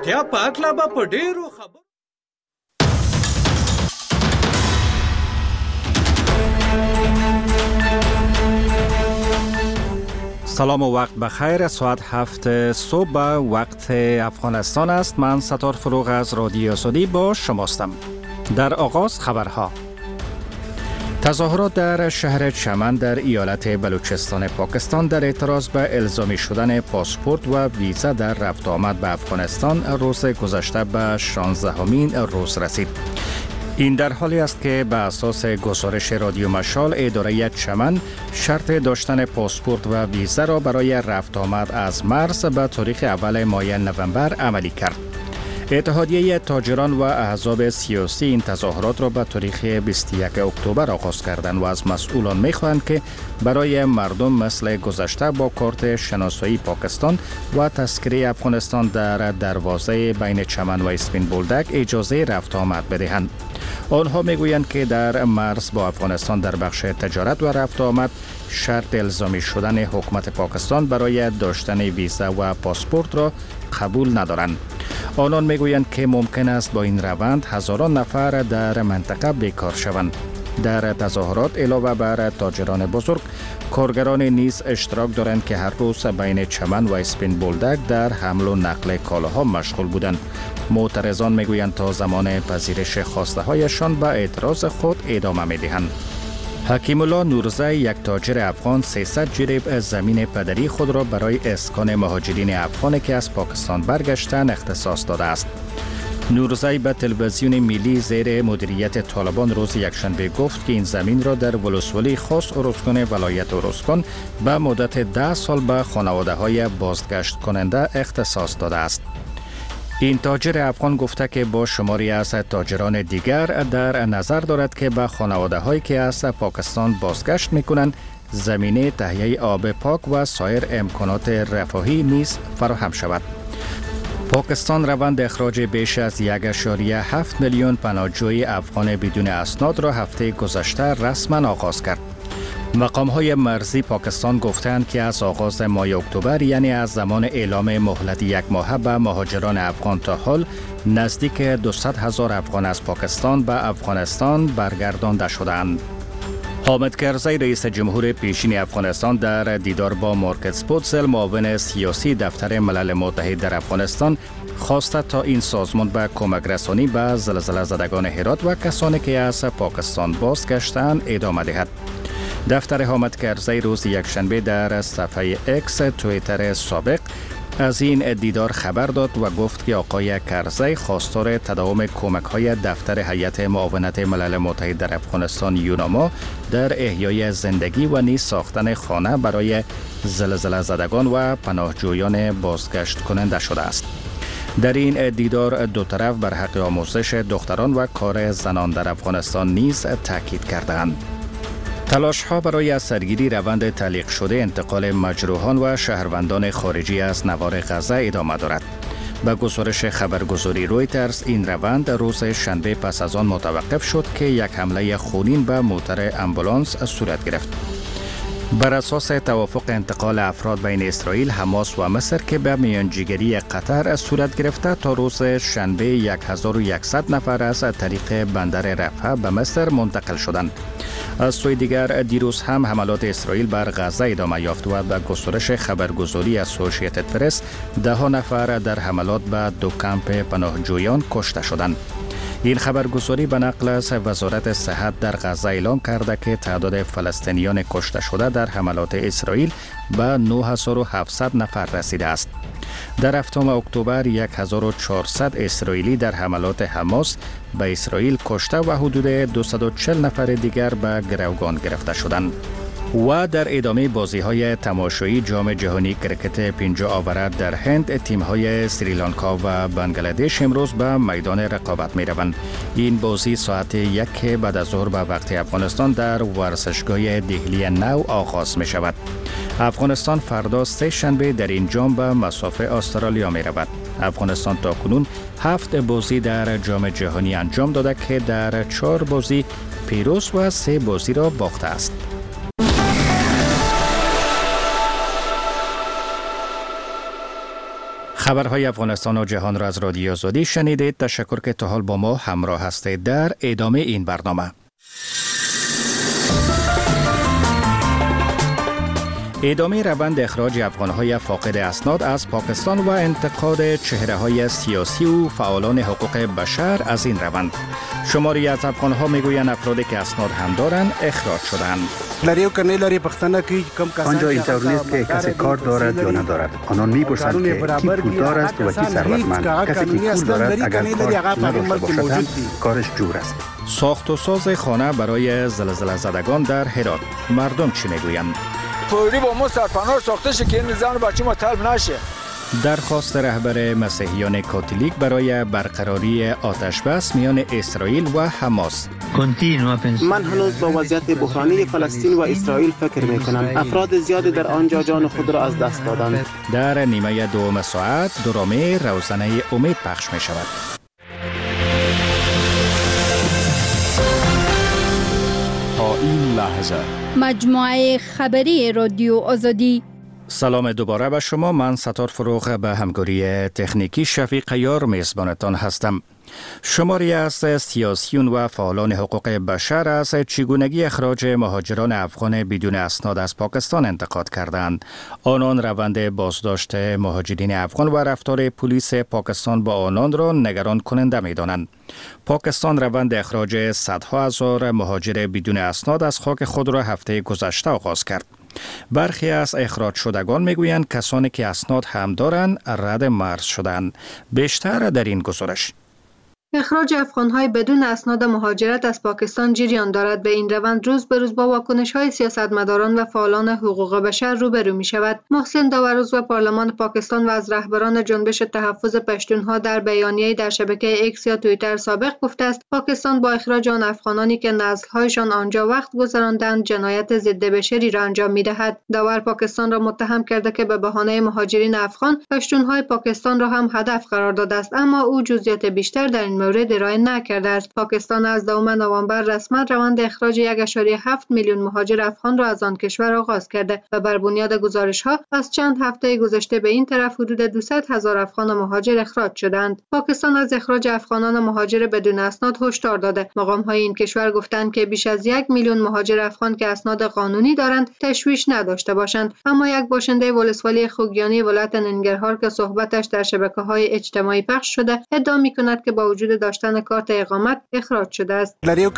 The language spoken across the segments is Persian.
واقعا په هکله به په ډېرو خبرو. سلام و وقت بخیر. ساعت 7 صبح وقت افغانستان است. من ستار فروغ از رادیو آزادی با شماستم. در آغاز خبرها. تظاهرات در شهر چمن در ایالت بلوچستان پاکستان در اعتراض به الزامی شدن پاسپورت و ویزا در رفت آمد به افغانستان روز گذشته به 16مین روز رسید. این در حالی است که به اساس گزارش رادیو مشال اداره چمن شرط داشتن پاسپورت و ویزا را برای رفت آمد از مرز به تاریخ اول ماه نوامبر عملی کرد. اتحادیه تاجران و احزاب سیاسی این تظاهرات را به تاریخ 21 اکتبر آغاز کردند و از مسئولان می‌خواهند که برای مردم مثل گذشته با کارت شناسایی پاکستان و تذکره افغانستان در دروازه بین چمن و اسپین بولدک اجازه رفت آمد بدهند. آنها میگویند که در مرز با افغانستان در بخش تجارت و رفت آمد شرط الزامی شدن حکومت پاکستان برای داشتن ویزا و پاسپورت را قبول ندارند. آنان میگویند که ممکن است با این روند هزاران نفر در منطقه بیکار شوند. در تظاهرات علاوه بر تاجران بزرگ، کارگران نیز اشتراک دارند که هر روز بین چمن و اسپین بولدک در حمل و نقل کالاها مشغول بودند. معترضان میگویند تا زمان پذیرش خواسته هایشان به اعتراض خود ادامه میدهند. حکیم الله نورزی، یک تاجر افغان، 300 جریب زمین پدری خود را برای اسکان مهاجرین افغانی که از پاکستان برگشتند اختصاص داده است. نورزی به تلویزیون ملی زیر مدیریت طالبان روز یکشنبه گفت که این زمین را در ولسوالی خاص ارزگان ولایت ارزگان به مدت 10 سال به خانواده های بازگشت کننده اختصاص داده است. این تاجر افغان گفته که با شماری از تاجران دیگر در نظر دارد که به خانواده هایی که از پاکستان بازگشت میکنند زمینه تهیه آب پاک و سایر امکانات رفاهی نیز فراهم شود. پاکستان روند اخراج بیش از 1.7 میلیون پناهجوی افغان بدون اسناد را هفته گذشته رسما آغاز کرد. مقام‌های مرزی پاکستان گفتند که از آغاز ماه اکتبر، یعنی از زمان اعلام مهلت 1 ماهه به مهاجران افغان تا حال، نزدیک 200,000 افغان از پاکستان به افغانستان برگردانده شدند. حامد کرزی، رئیس جمهور پیشین افغانستان، در دیدار با مارکت پوتزل، معاون سیاسی دفتر ملل متحد در افغانستان، خواسته تا این سازمان به کمک رسانی به زلزله زدگان هرات و کسانی که از پاکستان بازگشتند ادامه دهد. دفتر حامد کرزی روز یکشنبه در صفحه اکس توییتر سابق از این دیدار خبر داد و گفت که آقای کرزی خواستار تداوم کمک‌های دفتر هیئت معاونت ملل متحد در افغانستان یوناما در احیای زندگی و نیز ساختن خانه برای زلزله زدگان و پناهجویان بازگشت کننده شده است. در این دیدار دو طرف بر حق آموزش دختران و کار زنان در افغانستان نیز تاکید کردند. تلاش ها برای از سرگیری روند تعلیق شده انتقال مجروحان و شهروندان خارجی از نوار غزه ادامه دارد. به گزارش خبرگزاری رویترز، این روند روز شنبه پس از آن متوقف شد که یک حمله خونین به موتر امبولانس صورت گرفت. بر اساس توافق انتقال افراد بین اسرائیل، حماس و مصر که به میانجیگری قطر صورت گرفته، تا روز شنبه 1100 نفر از طریق بندر رفح به مصر منتقل شدند. از سوی دیگر دیروز هم حملات اسرائیل بر غزه ادامه یافت و به گزارش خبرگزاری اسوسییتد پرس 10 نفر در حملات به 2 کمپ پناهجویان کشته شدند. این خبرگزاری به نقل از وزارت صحت در غزه اعلام کرده که تعداد فلسطینیان کشته شده در حملات اسرائیل به 9700 نفر رسیده است. در 7 اکتبر 1400 اسرائیلی در حملات حماس به اسرائیل کشته و حدود 240 نفر دیگر به گروگان گرفته شدند. و در ادامه بازی‌های تماشایی جام جهانی کرکت 50 آور در هند، تیم‌های سریلانکا و بنگلادش امروز به میدان رقابت می‌روند. این بازی ساعت 1 بعد از ظهر به وقت افغانستان در ورزشگاه دهلی نو آغاز می‌شود. افغانستان فردا سه شنبه در این جام به مصاف استرالیا می‌رود. افغانستان تاکنون 7 بازی در جام جهانی انجام داده که در 4 بازی پیروز و 3 بازی را باخته است. خبرهای افغانستان و جهان را از رادیو آزادی شنیدید. تشکر که تا حال با ما همراه هستید. در ادامه این برنامه ادامه روند اخراج افغانهای فاقد اسناد از پاکستان و انتقاد چهره‌های سیاسی و فعالان حقوق بشر از این روند. شماری از افغانها میگویند افرادی که اسناد هم دارند اخراج شدند. آنجا اینطور نیست که کسی کار دارد یا ندارد. آنان میپرسند که کی پولدار است و کی ثروتمند. کسی که پول دارد اگر کار نداشته باشد کارش جور است. ساخت و ساز خانه برای زلزله زدگان در هرات. مردم چی میگویند؟ فوری با ما سرپناه ساخته شه که این زن و بچه ما طلب نشه. درخواست رهبر مسیحیان کاتولیک برای برقراری آتش بس میان اسرائیل و حماس. من هنوز با وضعیت بحرانی فلسطین و اسرائیل فکر میکنم. افراد زیادی در آنجا جان خود را از دست دادند. در نیمه دوم ساعت درامه روزنه امید پخش می شود. تا این لحظه مجموعه خبری رادیو آزادی. سلام دوباره به شما. من ستار فروغ به همکاری تکنیکی شفیق یار میزبانتان هستم. شماری از سیاسیون و فعالان حقوق بشر از چگونگی اخراج مهاجران افغان بدون اسناد از پاکستان انتقاد کردند. آنان روند بازداشت مهاجرین افغان و رفتار پلیس پاکستان با آنان را نگران کننده می‌دانند. پاکستان روند اخراج صدها هزار مهاجر بدون اسناد از خاک خود را هفته گذشته آغاز کرد. برخی از اخراج شدگان میگویند کسانی که اسناد هم دارند رد مرز شدند. بیشتر در این گزارش. اخراج افغان‌های بدون اسناد مهاجرت از پاکستان جریان دارد. به این روند روز به روز با واکنش‌های سیاستمداران و فعالان حقوق بشر روبرو می‌شود. محسن داورعضو پارلمان پاکستان و از رهبران جنبش تحفظ پشتونها در بیانیه‌ای در شبکه ایکس یا توییتر سابق گفته است پاکستان با اخراج آن افغانانی که نسل‌هایشان آنجا وقت گذراندند جنایت ضد بشری را انجام می‌دهد. داور پاکستان را متهم کرده که به بهانه مهاجرین افغان پشتون‌های پاکستان را هم هدف قرار داده است، اما او جزئیات بیشتر در این مورد ارائه نکرده است. پاکستان از دوم نوامبر رسما روند اخراج 1.7 میلیون مهاجر افغان را از آن کشور آغاز کرده و بر بنیاد گزارش‌ها از چند هفته گذشته به این طرف حدود 200,000 افغان مهاجر اخراج شدند. پاکستان از اخراج افغانان مهاجر بدون اسناد هشدار داده. مقام‌های این کشور گفتند که بیش از 1 میلیون مهاجر افغان که اسناد قانونی دارند تشویش نداشته باشند. اما یک باشنده ولسوالی خوگیانی ولایت ننگرهار که صحبتش در شبکه‌های اجتماعی پخش شده ادعا می‌کند که با وجود داشتن کارت اقامت اخراج شده است.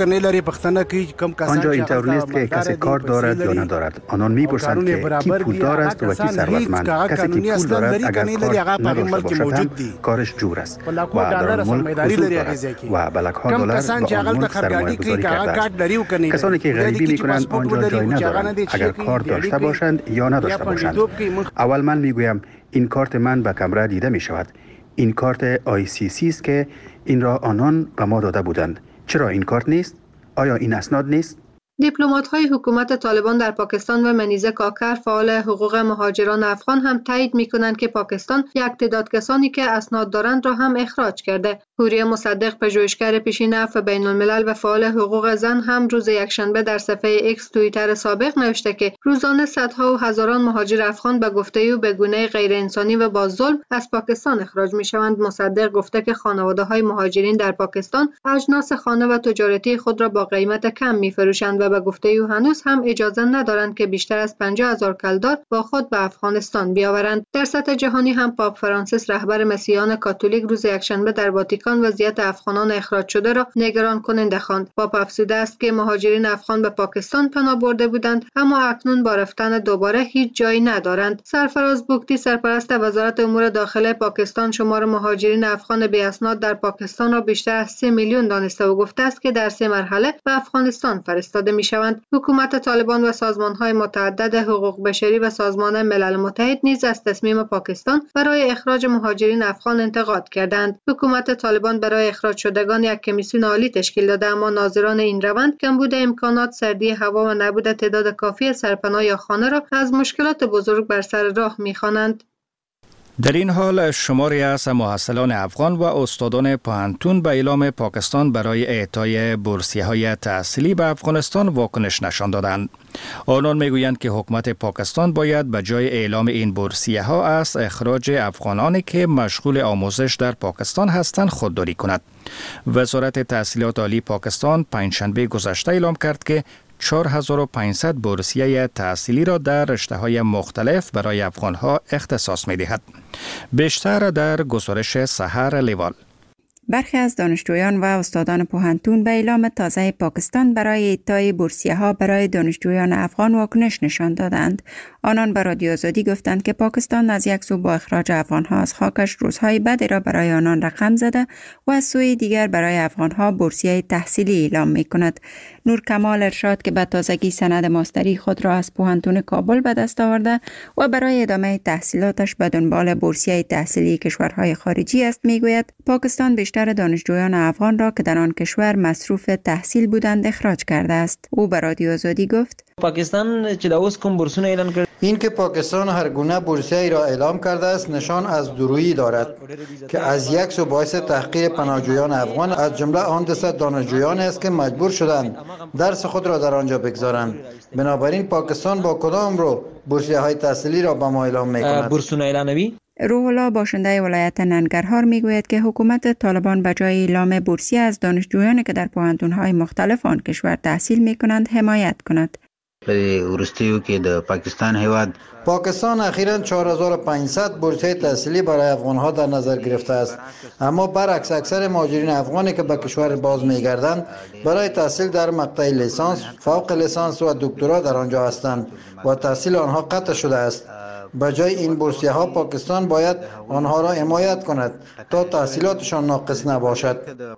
آنجا اینطور نیست که کسی کار دارد یا ندارد. آنان میپرسند که کی پولدار است و کی ثروتمند. کسی که پول دارد اگر کار نداشته باشد کارش جور است و در آن ملک حضور دارد و بلک‌ها دلار به آن ملک سرمایه گذاری کرده. کسانی که غریبی میکنند آنجا جای ندارند اگر کار داشته باشند یا نداشته باشند. اول من میگویم این کارت من به کمره دیده میشود. این کارت ICC است که این را آنان به ما داده بودند. چرا این کارت نیست؟ آیا این اسناد نیست؟ دیپلمات‌های حکومت طالبان در پاکستان و منیزه کاکر فعال حقوق مهاجران افغان هم تایید می‌کنند که پاکستان یک تعداد کسانی که اسناد دارند را هم اخراج کرده. حوریه مصدق پژوهشگر پیشین عفو بین‌الملل و فعال حقوق زن هم روز یکشنبه در صفحه ایکس توییتر سابق نوشته که روزانه صدها و هزاران مهاجر افغان به گفته او به گونه غیر انسانی و با ظلم از پاکستان اخراج می‌شوند. مصدق گفته که خانواده‌های مهاجرین در پاکستان اجناس خانه و تجارتی خود را با قیمت کم می‌فروشند و به گفته او هنوز هم اجازه ندارند که بیشتر از 50,000 کلدار با خود به افغانستان بیاورند. در سطح جهانی هم پاپ فرانسیس رهبر مسیحیان کاتولیک روز یکشنبه در واتیکان وضعیت افغانان اخراج شده را نگران کننده خواند. پاپ افزوده است که مهاجرین افغان به پاکستان پناه برده بودند اما اکنون با رفتن دوباره هیچ جایی ندارند. سرفراز بوکتی سرپرست وزارت امور داخله پاکستان شمار مهاجرین افغان بی اسناد در پاکستان را بیشتر از 3 میلیون دانسته و گفته است که در 3 مرحله به افغانستان فرستاده می‌شوند. حکومت طالبان و سازمان‌های متعدد حقوق بشری و سازمان ملل متحد نیز از تصمیم پاکستان برای اخراج مهاجرین افغان انتقاد کردند. حکومت طالبان برای اخراج شدگان یک کمیسیون عالی تشکیل داده اما ناظران این روند کمبود امکانات، سردی هوا و نبود تعداد کافی سرپناه یا خانه را از مشکلات بزرگ بر سر راه می‌خوانند. در این حال شماری از محصلان افغان و استادان پوهنتون به اعلام پاکستان برای اعطای بورسیه‌های تحصیلی به افغانستان واکنش نشان دادند. آنان میگویند که حکومت پاکستان باید به جای اعلام این بورسیه‌ها از اخراج افغانانی که مشغول آموزش در پاکستان هستند خودداری کند. وزارت تحصیلات عالی پاکستان پنجشنبه گذشته اعلام کرد که 4500 بورسیه تحصیلی را در رشته‌های مختلف برای افغان‌ها اختصاص می‌دهد. بیشتر در گزارش سحر لیوال. برخی از دانشجویان و استادان پوهنتون به اعلام تازه پاکستان برای اعطای بورسیه‌ها برای دانشجویان افغان واکنش نشان دادند. آنان به رادیو آزادی گفتند که پاکستان از یک سو با اخراج افغان‌ها از خاکش روزهای بدی را برای آنان رقم زده و از سوی دیگر برای افغان‌ها بورسیه تحصیلی اعلام می‌کند. نور کمال ارشاد که به تازگی سند ماستری خود را از پوهنتون کابل به دست آورده و برای ادامه تحصیلاتش به دنبال بورسیه تحصیلی کشورهای خارجی است میگوید پاکستان بیشتر دانشجویان افغان را که در آن کشور مصروف تحصیل بودند اخراج کرده است. او به رادیو آزادی گفت پاکستان چې دا اوس کوم بورسونه اعلان کړ این که پاکستان هر گونه بورسیه را اعلام کرده است نشان از دورویی دارد که از یک سو باعث تحقیر پناهجویان افغان از جمله آن 200 دانشجویان است که مجبور شدند درس خود را در آنجا بگذارند. بنابراین پاکستان با کدام رو بورسیه های تحصیلی را به ما اعلام می‌کند؟ بورسونه اعلانوی روح الله باشنده ولایت ننگرهار میگوید که حکومت طالبان به جای اعلام بورسیه از دانشجویانی که در پوهنتون‌های مختلف آن کشور تحصیل می‌کنند حمایت کند. پاکستان اخیراً 4500 بورسیه تحصیلی برای افغان‌ها در نظر گرفته است، اما برعکس اکثر مهاجرین افغانی که به کشور باز می‌گردند برای تحصیل در مقطع لیسانس، فوق لیسانس و دکترا در آنجا هستند و تحصیل آنها قطع شده است. به جای این بورسیه ها پاکستان باید آنها را حمایت کند تا تحصیلاتشان ناقص نباشد.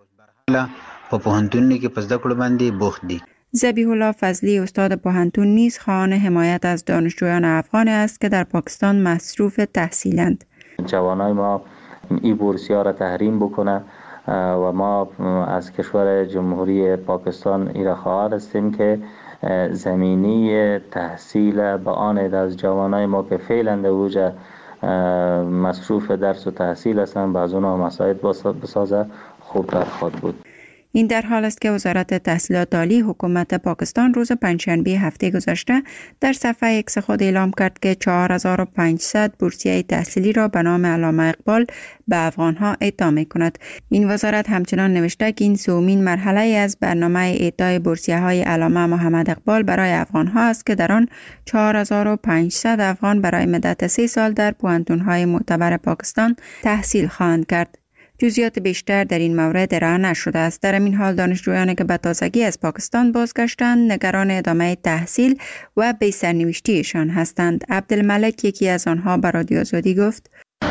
ذبیح الله فضلی استاد پوهنتون نیز خواهان حمایت از دانشجویان افغان است که در پاکستان مصروف تحصیلند. جوانای ما این بورسیه را تحریم بکنه و ما از کشور جمهوری پاکستان ایرا خواهر هستیم که زمینی تحصیل به آن از جوانای ما که فعلا در اوج مصروف درس و تحصیل هستند بعض اونها مساعد بسازه خوبتر خواهد بود. این در حال است که وزارت تحصیلات عالی حکومت پاکستان روز پنجشنبه هفته گذشته در صفحه ایکس خود اعلام کرد که 4500 بورسیه تحصیلی را به نام علامه اقبال به افغانها اعطا می‌کند. این وزارت همچنان نوشته که این سومین مرحله از برنامه اعطای بورسیه‌های علامه محمد اقبال برای افغانها است که در آن 4500 افغان برای مدت 3 سال در پوهنتون‌های معتبر پاکستان تحصیل خواهند کرد. جزئیات بیشتر در این مورد ارائه نشده است. در این حال دانشجویانی که به تازگی از پاکستان بازگشتند نگران ادامه تحصیل و بی سرنوشتیشان هستند. عبدالملک یکی از آنها به رادیو آزادی گفت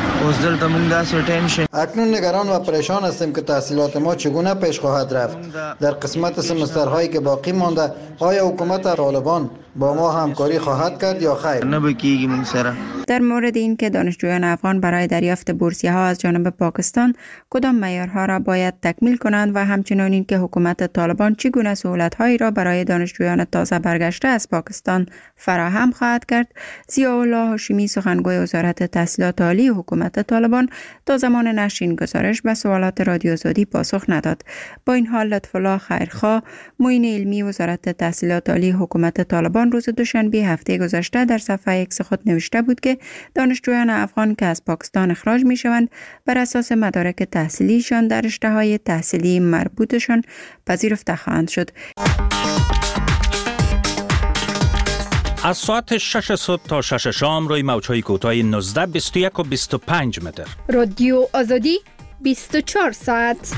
اکنون نگران و پریشان هستیم که تحصیلات ما چگونه پیش خواهد رفت. در قسمت سمسترهایی که باقی مانده آیا حکومت طالبان با ما همکاری خواهد کرد یا خیر؟ در مورد این که دانشجویان افغان برای دریافت بورسیه ها از جانب پاکستان کدام معیارها را باید تکمیل کنند و همچنین این که حکومت طالبان چگونه سهولت‌هایی را برای دانشجویان تازه برگشته از پاکستان فراهم خواهد کرد، ضیاءالله هاشمی سخنگوی وزارت تحصیلات عالی حکومت طالبان تا زمان نشر این گزارش به سوالات رادیو آزادی پاسخ نداد. با این حال لطف الله خیرخواه معین علمی وزارت تحصیلات عالی حکومت طالبان روز دوشنبه هفته گذشته در صفحه ایکس خود نوشته بود که دانشجویان افغان که از پاکستان اخراج می شوند بر اساس مدارک تحصیلیشان در رشته‌های تحصیلی مربوطشان پذیرفته خواهند شد. از ساعت 6 صبح تا 6 شام روی موج‌های کوتاه 19 21 و 25 متر. رادیو آزادی 24 ساعت.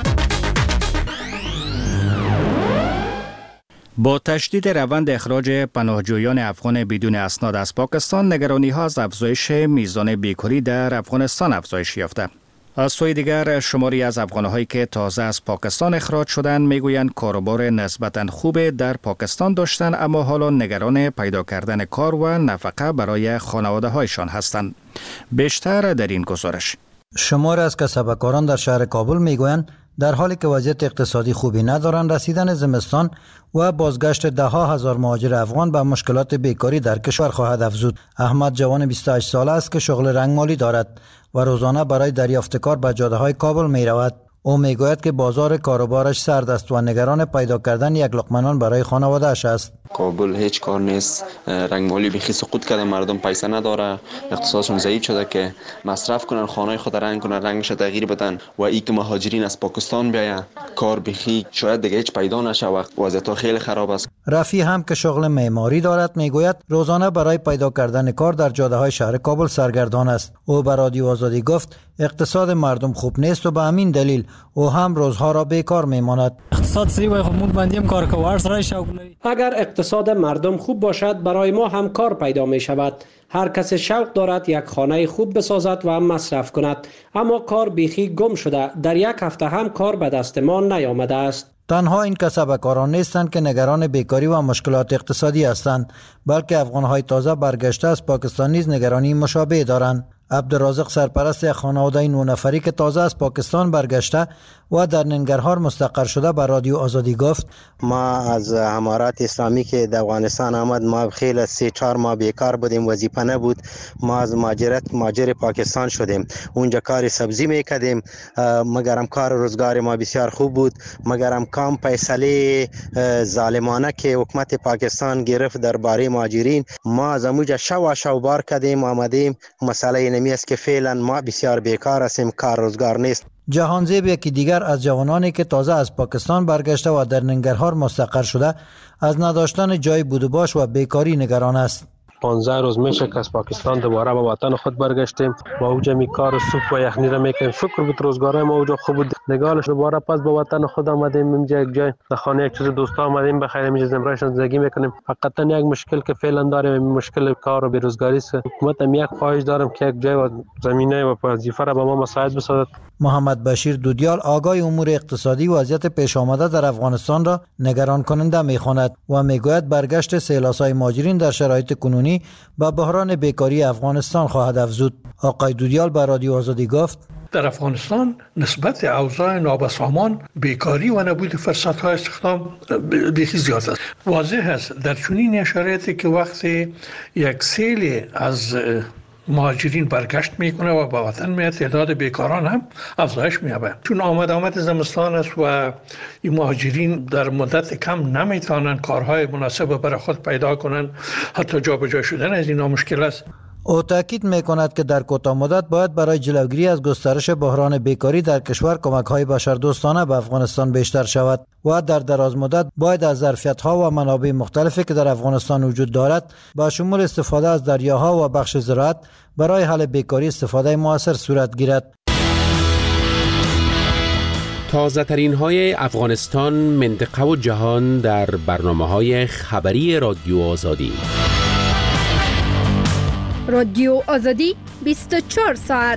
با تشدید روند اخراج پناهجویان افغان بدون اسناد از پاکستان نگرانی‌ها از افزایش میزان بیکاری در افغانستان افزایش یافته. از سوی دیگر شماری از افغان‌هایی که تازه از پاکستان اخراج شدند میگویند کاروبار نسبتاً خوب در پاکستان داشتند اما حالا نگران پیدا کردن کار و نفقه برای خانواده‌هایشان هستند. بیشتر در این گزارش. شماری از کسب‌کاران در شهر کابل میگویند در حالی که وضعیت اقتصادی خوبی ندارند، رسیدن زمستان و بازگشت ده ها هزار مهاجر افغان به مشکلات بیکاری در کشور خواهد افزود. احمد جوان 28 ساله است که شغل رنگمالی دارد و روزانه برای دریافت کار به جاده های کابل می رود. او می گوید که بازار کاروبارش سرد است و نگران پیدا کردن یک لقمه نان برای خانواده‌اش است. کابل هیچ کار نیست، رنگمالی بیخی سقوط کرده، مردم پیسه نداره، اقتصادشون ضعیف شده که مصرف کنن، خانه خود رنگ کنن، رنگش تغییر بدن و ای که مهاجرین از پاکستان بیاین کار بیخی شاید دیگه هیچ پیدا نشه و وضعیت خیلی خراب است. رفی هم که شغل معماری دارد می گوید روزانه برای پیدا کردن کار در جاده های شهر کابل سرگردان است. او به رادیو آزادی گفت اقتصاد مردم خوب نیست و به همین دلیل او هم روزها را بیکار میماند. اقتصاد سی و خود بندیم کار کوارس رای شغلی. اگر اقتصاد مردم خوب باشد برای ما هم کار پیدا می شود. هر کس شوق دارد یک خانه خوب بسازد و هم مصرف کند، اما کار بیخی گم شده. در یک هفته هم کار به دست ما نیامده است. تنها این کسبکاران نیستند که نگران بیکاری و مشکلات اقتصادی هستند، بلکه افغان‌های تازه برگشته از پاکستان نیز نگرانی مشابه دارند. عبدالرازق سرپرست یک خانواده 9 نفری که تازه از پاکستان برگشته و در ننگرهار مستقر شده به رادیو آزادی گفت ما از امارات اسلامی که در افغانستان آمد، ما خیلی 3-4 ماه بیکار بودیم، وظیفه نبود. ما از مهاجر پاکستان شدیم، اونجا کار سبزی میکردیم، مگرم کار روزگار ما بسیار خوب بود، مگرم کام فیصله ظالمانه که حکومت پاکستان گرفت درباره مهاجرین، ما از اونجا شو بار کردیم آمدیم. مسئله نمی است که فعلا ما بسیار بیکار هستیم، کار روزگار نیست. جهانزیب یکی دیگر از جوانانی که تازه از پاکستان برگشته و در ننگرهار مستقر شده از نداشتن جای بود و باش و بیکاری نگران است. 15 روز میشه که از پاکستان دوباره به وطن خود برگشتیم و اوجا می کار سوپ و یخنی را میکنیم. شکر بود روزگارای ما اوجا خوب بود، نگالش دوباره پس به وطن خود آمدیم. اینجا یک جای در خانه یک چیز دوستا آمدیم بخیر اینجا زمرایشان زندگی میکنیم. فقط یک مشکل که فعلا داریم مشکل کار و بیروزگاری است. حکومت هم یک خواهش دارم که یک جای و زمینه و وظیفه را به ما مساعد بسازد. محمد بشیر دودیال آگاه امور اقتصادی وضعیت پیش آمده در افغانستان را نگران کننده می‌خواند و میگوید برگشت سیلاسای مهاجرین در شرایط کنونی به بحران بیکاری افغانستان خواهد افزود. آقای دودیال به رادیو آزادی گفت در افغانستان نسبت اوضاع نابسامان، بیکاری و نبود فرصت‌های استخدام بیخی زیاد است. واضح است در چنین شرایطی که وقتی یک سیل از مهاجرین برگشت میکنه و به وطن میاد، تعداد بیکاران هم افزایش می‌یابد. چون آمد زمستان است و این مهاجرین در مدت کم نمیتونن کارهای مناسب برای خود پیدا کنن، حتی جابجا شدن از اینا مشکل است. او تاکید میکند که در کوتاه مدت باید برای جلوگیری از گسترش بحران بیکاری در کشور کمک‌های بشردوستانه به افغانستان بیشتر شود و در دراز مدت باید از ظرفیت‌ها و منابع مختلفی که در افغانستان وجود دارد با شمول استفاده از دریاها و بخش زراعت برای حل بیکاری استفاده موثر صورت گیرد. تازه ترین های افغانستان، منطقه و جهان در برنامه‌های خبری رادیو آزادی. رادیو آزادی 24 ساعت.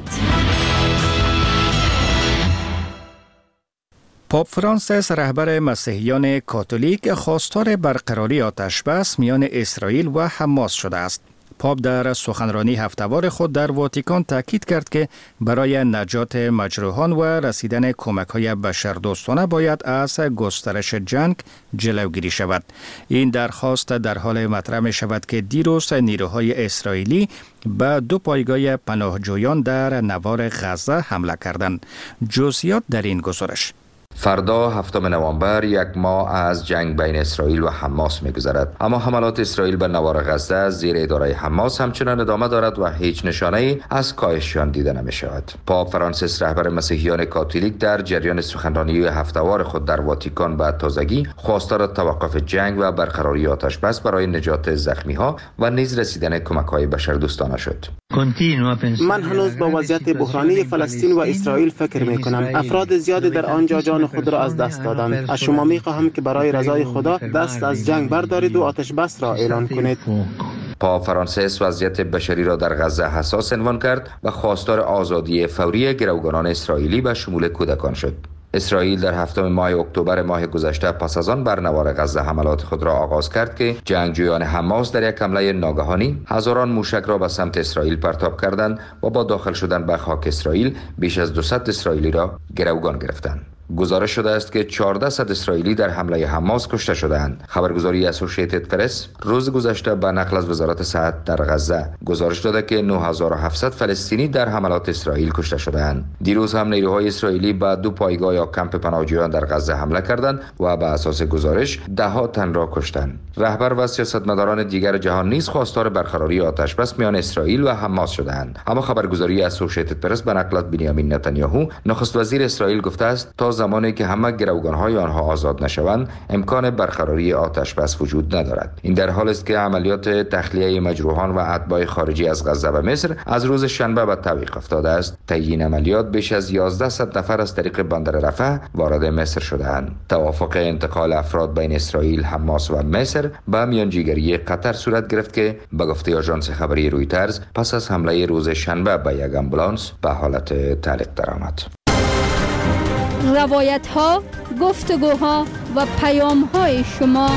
پاپ فرانسیس رهبر مسیحیان کاتولیک خواستار برقراری آتش‌بس میان اسرائیل و حماس شده است. پاپ در سخنرانی هفته‌وار خود در واتیکان تاکید کرد که برای نجات مجروحان و رسیدن کمک‌های بشردوستانه باید از گسترش جنگ جلوگیری شود. این درخواست در حال مطرح می شود که دیروز نیروهای اسرائیلی به 2 پایگاه پناهجویان در نوار غزه حمله کردند. جزئیات در این گزارش. فردا 7 نوامبر 1 ماه از جنگ بین اسرائیل و حماس می‌گذرد، اما حملات اسرائیل به نوار غزه زیر اداره حماس همچنان ادامه دارد و هیچ نشانه‌ای از کاهششان دیده نمی‌شود. پاپ فرانسیس رهبر مسیحیان کاتولیک در جریان سخنرانی هفته‌وار خود در واتیکان به تازگی خواستار توقف جنگ و برقراری آتش‌بس برای نجات زخمی‌ها و نیز رسیدن کمک‌های بشردوستانه شد. من هنوز با وضعیت بحرانی فلسطین و اسرائیل فکر می‌کنم. افراد زیادی در آنجا جان خود را از دست دادند. از شما می‌خواهم که برای رضای خدا دست از جنگ بردارید و آتش بس را اعلان کنید. پاپ فرانسیس وضعیت بشری را در غزه حساس عنوان کرد و خواستار آزادی فوری گروگانان اسرائیلی به شمول کودکان شد. اسرائیل در 7 ماه اکتبر ماه گذشته پس از آن بر نوار غزه حملات خود را آغاز کرد که جنگجویان حماس در یک حمله ناگهانی هزاران موشک را به سمت اسرائیل پرتاب کردند و با داخل شدن به خاک اسرائیل بیش از 200 اسرائیلی را گروگان گرفتند. گزارش شده است که 1400 اسرائیلی در حمله حماس کشته شدند. خبرگزاری اسوسییتد پرس روز گذشته به نقل از وزارت صحت در غزه گزارش داده که 9700 فلسطینی در حملات اسرائیل کشته شدند. دیروز هم نیروهای اسرائیلی به 2 پایگاه یا کمپ پناهجویان در غزه حمله کردند و به اساس گزارش ده‌ها تن را کشتند. رهبر و سیاستمداران دیگر جهان نیز خواستار برقراری آتش‌بس میان اسرائیل و حماس شدند. اما خبرگزاری اسوسییتد پرس به نقل از بنیامین نتانیاهو نخست وزیر اسرائیل گفته است تا زمانی که همه گروگان‌های آنها آزاد نشوند امکان برقراری آتش‌بس وجود ندارد. این در حالی است که عملیات تخلیه مجروحان و اتباع خارجی از غزه و مصر از روز شنبه به تعویق افتاده است. طی این عملیات بیش از 1100 نفر از طریق بندر رفح وارد مصر شدند. توافق انتقال افراد بین اسرائیل، حماس و مصر با میانجیگری قطر صورت گرفت که به گفته آژانس خبری رویترز پس از حمله روز شنبه به یک آمبولانس به حالت تعلیق درآمد. روایت ها، گفتگوها و پیام های شما.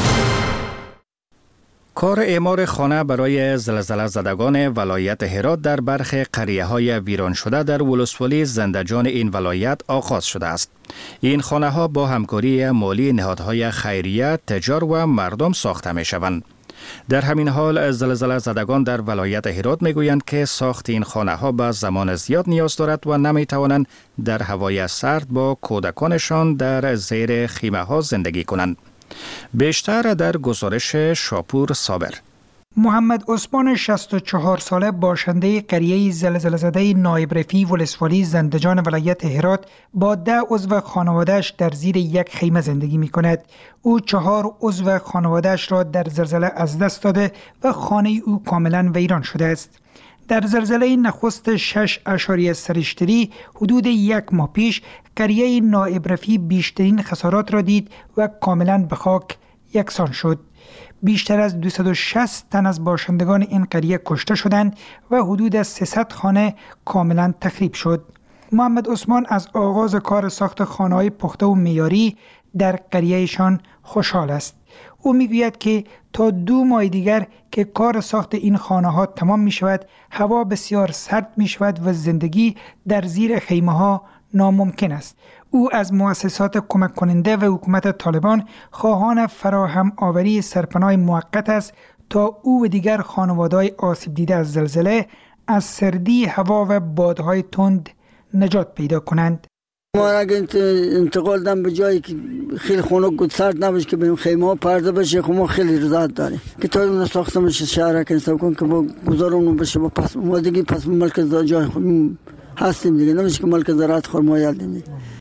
کار اعمار خانه برای زلزله زدگان ولایت هرات در برخی قریه‌های ویران شده در ولسوالی زندجان این ولایت آغاز شده است. این خانه ها با همکاری مالی نهادهای خیریه، تجار و مردم ساخته می شوند. در همین حال زلزله زدگان در ولایت هرات می گویند که ساخت این خانه ها به زمان زیاد نیاز دارد و نمی توانند در هوای سرد با کودکانشان در زیر خیمه ها زندگی کنند. بیشتر در گزارش شاپور صابر. محمد عثمان 64 ساله باشنده قریه زلزله زده نایب رفیع ولسوالی زندجان ولایت هرات با 10 عضو خانواده‌اش در زیر یک خیمه زندگی می کند. او 4 عضو خانواده‌اش را در زلزله از دست داده و خانه او کاملا ویران شده است. در زلزله نخست 6.3 حدود 1 ماه پیش قریه نایب رفیع بیشترین خسارات را دید و کاملا به خاک یکسان شد. بیشتر از 260 تن از باشندگان این قریه کشته شدند و حدود 300 خانه کاملا تخریب شد. محمد عثمان از آغاز کار ساخت خانه‌های پخته و معیاری در قریه‌شان خوشحال است. او میگوید که تا 2 ماه دیگر که کار ساخت این خانه‌ها تمام می شود، هوا بسیار سرد می شود و زندگی در زیر خیمه‌ها ناممکن است. او از مؤسسات کمک کننده و حکومت طالبان خواهان فراهم آوری سرپناه موقت است تا او و دیگر خانواده‌های آسیب دیده از زلزله از سردی هوا و بادهای تند نجات پیدا کنند. ما اگه انتقال دم به جایی که خیلی خنک سرد نباشه که بریم خیمه ها پرده بشه، خب ما خیلی رضایت داریم که تا اون ساخته میشه شهر که حساب کن که با گذارمون بشه با پس ما دیگه پس ملک جای خود هستیم دیگه، نمیشه که ملک زراعت خرما یادیم.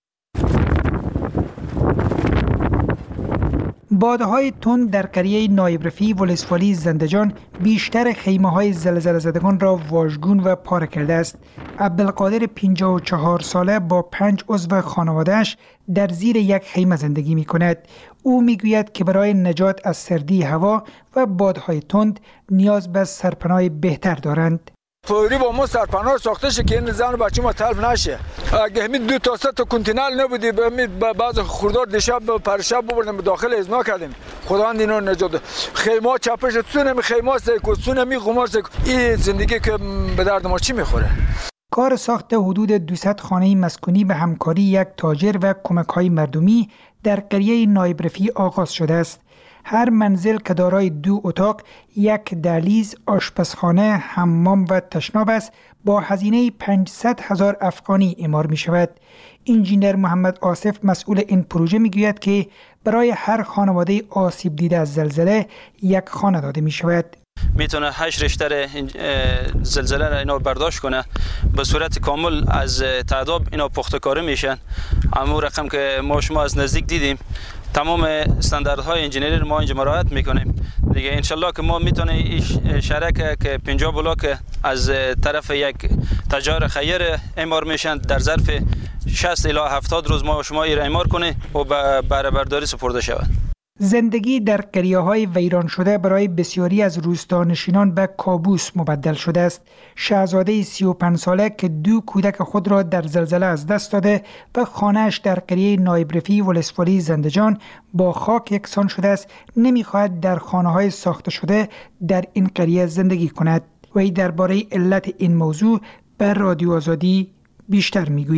بادهای تند در قریه نایب رفیع ولسوالی زندجان بیشتر خیمه‌های زلزله زدگان را واژگون و پاره کرده است. عبدالقادر 54 ساله با 5 عضو خانواده‌اش در زیر یک خیمه زندگی می‌کند. او می‌گوید که برای نجات از سردی هوا و بادهای تند نیاز به سرپناه بهتر دارند. فوری با ما سرپناه ساخته شه که این زن بچه ما تلف نشه. اگه همین 2 تا 3 تا کنتینر نبودی به بعض خوردار دیشب پرشب ببردیم داخل ازنا کردیم. خداوند اینا نجات. خیمه چپش سونم خیمه سونم قمار این زندگی که به درد ما چی میخوره؟ کار ساخت حدود 200 خانه مسکونی به همکاری یک تاجر و کمک‌های مردمی در قریه نایب رفیع آغاز شده است. هر منزل که دارای 2 اتاق، 1 دهلیز، آشپزخانه، حمام و تشناب است با هزینه 500,000 افغانی اعمار می شود. انجینر محمد آصف مسئول این پروژه می گوید که برای هر خانواده آسیب دیده از زلزله 1 خانه داده می شود. میتونه 8 ریشتر زلزله را اینا برداشت کنه، به صورت کامل از تعداد اینا پخته‌کاری میشن. اما رقم که ما شما از نزدیک دیدیم تمام استانداردهای انجینری ما اینجا مراعات میکنیم دیگه. انشالله که ما میتونه این شرکه که 50 بلاک از طرف یک تجار خیر اعمار میشن در ظرف 60 الی 70 روز ما شما این اعمار کنه و به بهره برداری سپرده شود. زندگی در قریه‌های ویران شده برای بسیاری از روستانشینان به کابوس مبدل شده است. شهزاده 35 ساله که 2 کودک خود را در زلزله از دست داده و خانه‌اش در قریه نایب رفیع ولسوالی زندجان با خاک یکسان شده است، نمی‌خواهد در خانه‌های ساخته شده در این قریه زندگی کند. وی درباره علت این موضوع به رادیو آزادی بیشتر می‌گوید.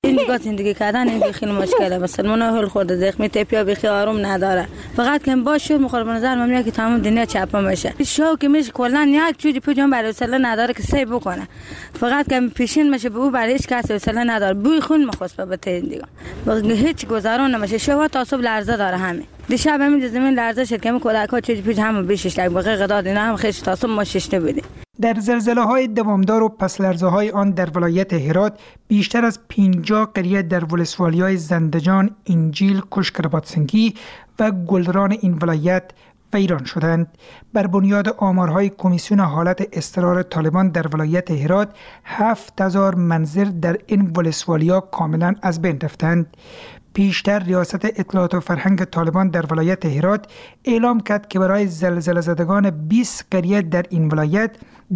این دیگه زندگی کردن این خیلی مشکله. مسلمان هول خورده زخمی تپیا بخی آروم نداره. فقط که باشه مخالف نظر ممنوعه که تمام دنیا چپا میشه. شو که میشه کلا یک چیزی پجام برای وصله نداره که سی بکنه. فقط که پیشین میشه به او برای هیچ کس وصله نداره. بوی خون مخصوص به دیگه. هیچ گذران نمیشه. شو تا صبح لرزه داره همین. دیشب همین زمین لرزه شد که کودک‌ها چیزی پیش هم بیشش لگ بقیه قداد اینا هم خیلی تا صبح ما ششته بودیم. در زلزله‌های دوامدار و پس لرزه‌های آن در ولایت هرات بیشتر از 50 قریه در ولسوالی‌های زندجان، انجیل، کشکرباتسنگی و گلران این ولایت ویران شدند. بر بنیاد آمارهای کمیسیون حالت اضطرار طالبان در ولایت هرات 7000 منزل در این ولسوالیا کاملا از بین رفتند. پیشتر ریاست اطلاعات و فرهنگ طالبان در ولایت هرات اعلام کرد که برای زلزله زدگان 20 قریه در این ولایت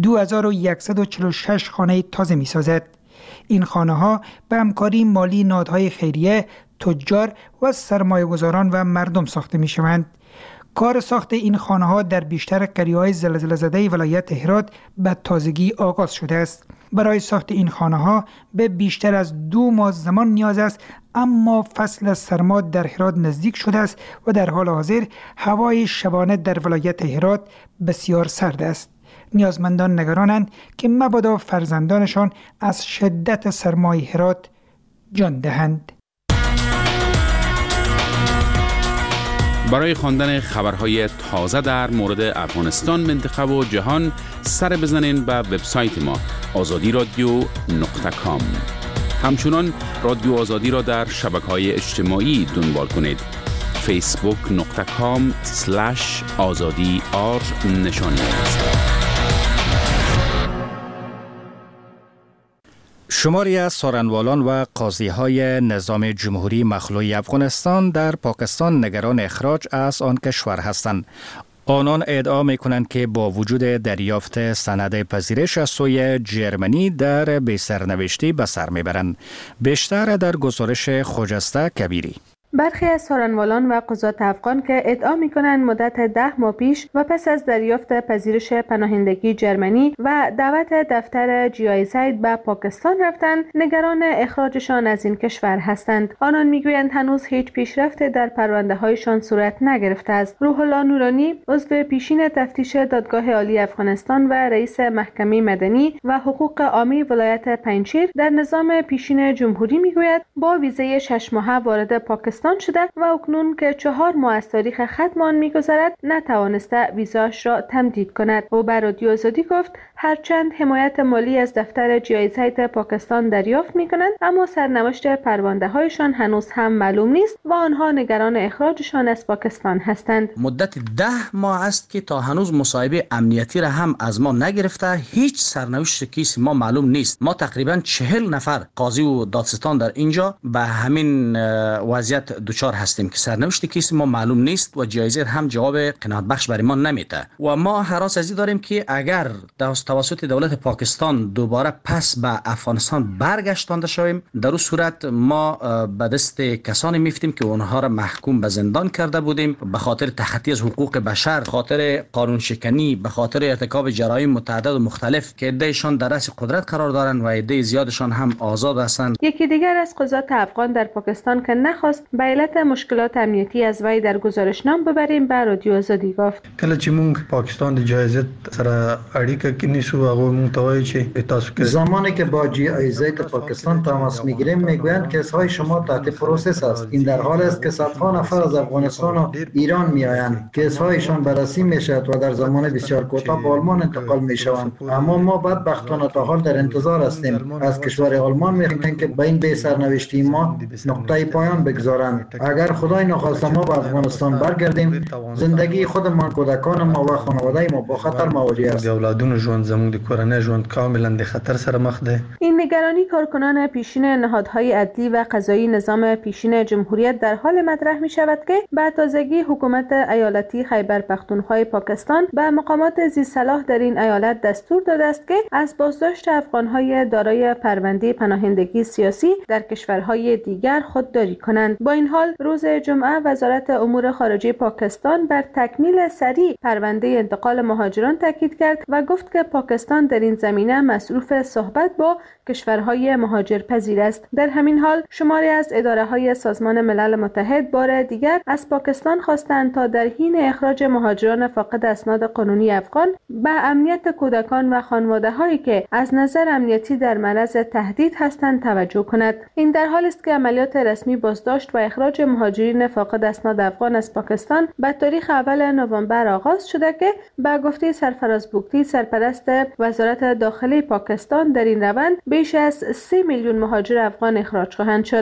2146 خانه تازه می سازد. این خانه ها به همکاری مالی نهادهای خیریه، تجار و سرمایه‌گذاران و مردم ساخته می شوند. کار ساخت این خانه ها در بیشتر قریه‌های زلزله زده ولایت هرات به تازگی آغاز شده است. برای ساخت این خانه ها به بیشتر از 2 ماه زمان نیاز است، اما فصل سرما در هرات نزدیک شده است و در حال حاضر هوای شبانه در ولایت هرات بسیار سرد است. نیازمندان نگرانند که مبادا فرزندانشان از شدت سرمای هرات جان دهند. برای خواندن خبرهای تازه در مورد افغانستان، منطقه و جهان سر بزنین به وبسایت ما azadi.radio.com. همچنان رادیو آزادی را در شبکه‌های اجتماعی دنبال کنید. facebook.com/azadi_r نشانی است. شماری از سارنوالان و قاضی‌های نظام جمهوری مخلوع افغانستان در پاکستان نگران اخراج از آن کشور هستند. آنان ادعا می‌کنند که با وجود دریافت سند پذیرش از سوی جرمنی در بی‌سرنوشتی به سر می‌برند. بیشتر در گزارش خجسته کبیری. برخی از سارنوالان و قضات افغان که ادعا می‌کنند مدت 10 ماه پیش و پس از دریافت پذیرش پناهندگی جرمنی و دعوت دفتر GIZ به پاکستان رفتند، نگران اخراجشان از این کشور هستند. آنان می‌گویند هنوز هیچ پیشرفت در پرونده‌هایشان صورت نگرفته است. روح الله نورانی، عضو پیشین تفتیش دادگاه عالی افغانستان و رئیس محکمه مدنی و حقوق عامی ولایت پنجشیر در نظام پیشین جمهوری می‌گوید با ویزه 6 ماهه وارد پاکستان شده و اکنون که 4 ماه از تاریخ ختم آن می‌گذرد نتوانسته ویزاش را تمدید کند. او بر رادیو آزادی گفت هرچند حمایت مالی از دفتر GIZ پاکستان دریافت می‌کنند، اما سرنوشت پرونده‌هایشان هنوز هم معلوم نیست و آنها نگران اخراجشان از پاکستان هستند. مدت 10 ماه است که تا هنوز مصاحبه امنیتی را هم از ما نگرفته. هیچ سرنوشت کیس ما معلوم نیست. ما تقریبا 40 نفر قاضی و دادستان در اینجا به همین وضعیت دوچار هستیم که سرنوشت کیس ما معلوم نیست و جایزه هم جواب قناعت بخش برای ما نمیده و ما هراس از این داریم که اگر توسط دولت پاکستان دوباره پس به افغانستان برگشتانده شویم، در اون صورت ما به دست کسانی میفتیم که اونها را محکوم به زندان کرده بودیم به خاطر تخطی از حقوق بشر، به خاطر قانون شکنی، به خاطر ارتکاب جرایم متعدد و مختلف که عدهشان در رأس قدرت قرار دارند و عده زیادشان هم آزاد هستند. یکی دیگر از قضات افغان در پاکستان که نخواست به علت مشکلات امنیتی از وی در گزارشنامه ببریم به رادیو آزادی گفت کله چې مونږ پاکستان د جایزه سره اړیکه کې نیسو هغه مونږ ته وایي چې تاسو زمانی که با جایزه پاکستان تماس میگیریم میگویند کیس‌های شما تحت پروسس است. این در حال است که صدها نفر از افغانستان و ایران میآیند. کیس‌هایشان بررسی میشود و در زمان بسیار کوتاه به آلمان انتقال میشوند. اما ما بدبختانه تا حال در انتظار هستیم از کشور آلمان میخواهیم که به این بی سرنوشتی ما نقطه پایان بگذارند. اگر خدای نخواسته ما به افغانستان برگردیم، زندگی خودمان، کودکان ما و خانواده ما با خطر مواجه است. اولادونو ژوند زموږ د کورنۍ ژوند کاملا د خطر سره مخ ده. این نگرانی کارکنان پیشین نهادهای عدلی و قضایی نظام پیشین جمهوریت در حال مطرح می شود که به تازگی حکومت ایالتی خیبر پختونخوا پاکستان به مقامات ذی صلاح در این ایالت دستور داده است که از بازداشت افغانهای دارای پرونده پناهندگی سیاسی در کشورهای دیگر خودداری کنند. با این حال روز جمعه وزارت امور خارجه پاکستان بر تکمیل سریع پرونده انتقال مهاجران تاکید کرد و گفت که پاکستان در این زمینه مصروف صحبت با کشورهای مهاجرپذیر است. در همین حال شماری از اداره‌های سازمان ملل متحد بار دیگر از پاکستان خواستند تا در حین اخراج مهاجران فاقد اسناد قانونی افغان به امنیت کودکان و خانواده‌هایی که از نظر امنیتی در معرض تهدید هستند توجه کند. این در حالی است که عملیات رسمی بازداشت و اخراج مهاجرین فاقد اسناد افغان از پاکستان به تاریخ اول نوامبر آغاز شده که به گفته سرفراز بوگتی سرپرست وزارت داخلی پاکستان در این روند بیش از 3 میلیون مهاجر افغان اخراج خواهند شد.